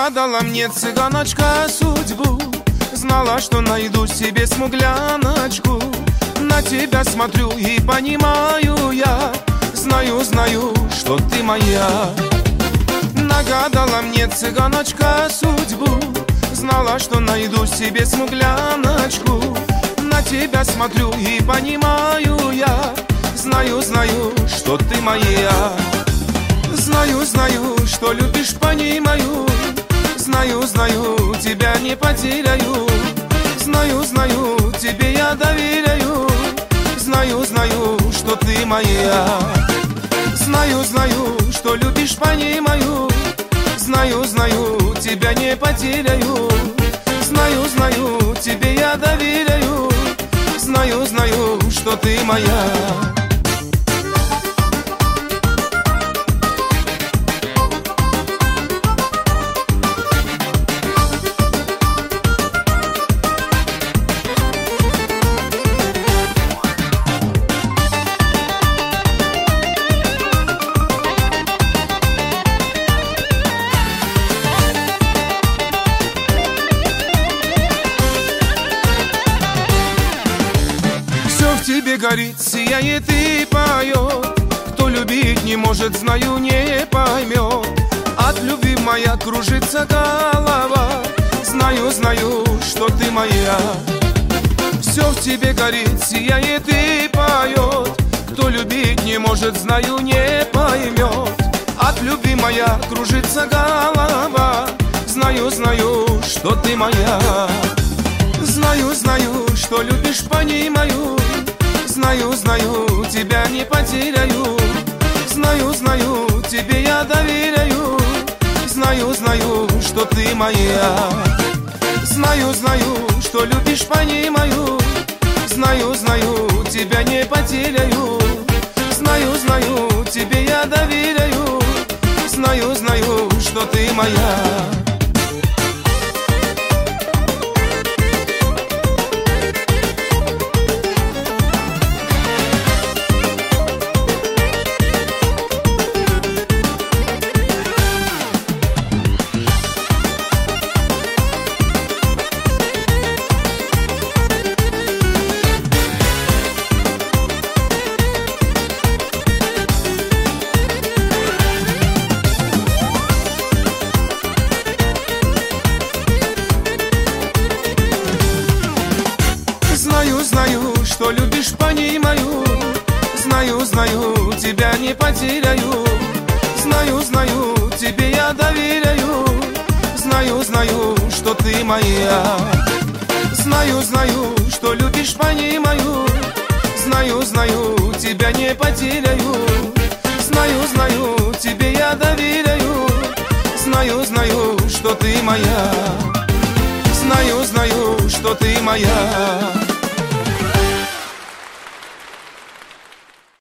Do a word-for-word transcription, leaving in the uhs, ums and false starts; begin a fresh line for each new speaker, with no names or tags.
Нагадала мне цыганочка судьбу, знала, что найду себе смугляночку. На тебя смотрю и понимаю я, знаю, знаю, что ты моя. Нагадала мне цыганочка судьбу, знала, что найду себе смугляночку. На тебя смотрю и понимаю я, знаю, знаю, что ты моя. Знаю, знаю, что любишь, понимаю. Знаю, знаю, тебя не потеряю. Знаю, знаю, тебе я доверяю. Знаю, знаю, что ты моя. Знаю, знаю, что любишь, понимаю. Знаю, знаю, тебя не потеряю. Знаю, знаю, тебе я доверяю. Знаю, знаю, что ты моя. В тебе горит, сияет и поет. Кто любить не может, знаю, не поймет. От любви моя кружится голова. Знаю, знаю, что ты моя. Все в тебе горит, сияет и поет. Кто любить не может, знаю, не поймет. От любви моя кружится голова. Знаю, знаю, что ты моя. Знаю, знаю, что любишь, понимаю. Знаю, знаю, тебя не потеряю. Знаю, знаю, тебе я доверяю. Знаю, знаю, что ты моя. Знаю, знаю, что любишь, понимаю. Знаю, знаю, тебя не потеряю. Знаю, знаю, тебе я доверяю. Знаю, знаю, что ты моя. Знаю, знаю, что любишь, понимаю. Знаю, знаю, тебя не потеряю. Знаю, знаю, тебе я доверяю. Знаю, знаю, что ты моя. Знаю, знаю, что любишь, понимаю. Знаю, знаю, тебя не потеряю. Знаю, знаю, тебе я доверяю. Знаю, знаю, что ты моя. Знаю, знаю, что ты моя.